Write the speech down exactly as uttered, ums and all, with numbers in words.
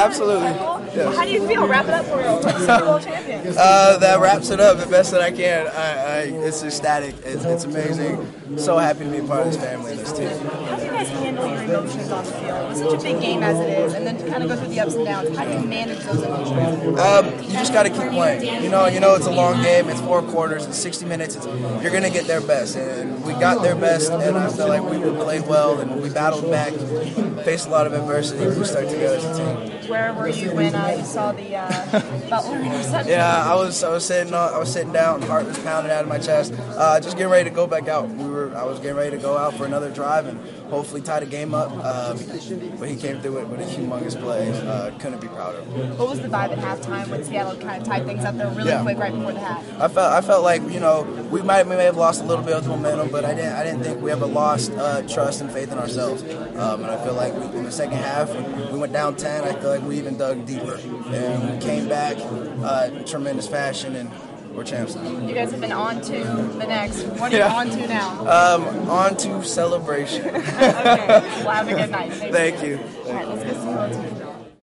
absolutely. Yes. How do you feel? Wrap it up for a Super Bowl champion. Uh, that wraps it up the best that I can. I, I, it's ecstatic. It's, it's amazing. So happy to be a part of this family and this team. How do you guys handle your emotions on the field? It's such a big game as it is, and then to kind of go through the ups and downs. How do you manage those emotions? Um, you just got to keep playing. You know, you know it's a long game. It's four quarters. It's sixty minutes. It's, you're gonna get their best, and we got their best. And I feel like we played well, and we battled back, faced a lot of adversity. We started together as a team. Where were you when uh, you saw the uh, Butler interception? Yeah, I was I was sitting on, I was sitting down, heart was pounding out of my chest, uh, just getting ready to go back out. We were I was getting ready to go out for another drive and hopefully tie the game up. Um, but he came through it with a humongous play. Uh, couldn't be prouder of him. What was the vibe at halftime when Seattle kind of tied things up there really Yeah. quick right before the half? I felt I felt like you know we might we may have lost a little bit of momentum, but I didn't I didn't think we ever lost uh, trust and faith in ourselves. Um, and I feel like we, in the second half when we went down ten, I feel like we even dug deeper and we came back uh, in tremendous fashion and we're champs now. You guys have been on to the next. What are Yeah. you on to now? Um, on to celebration. Okay, well have a good night. Thank you. All right, let's get some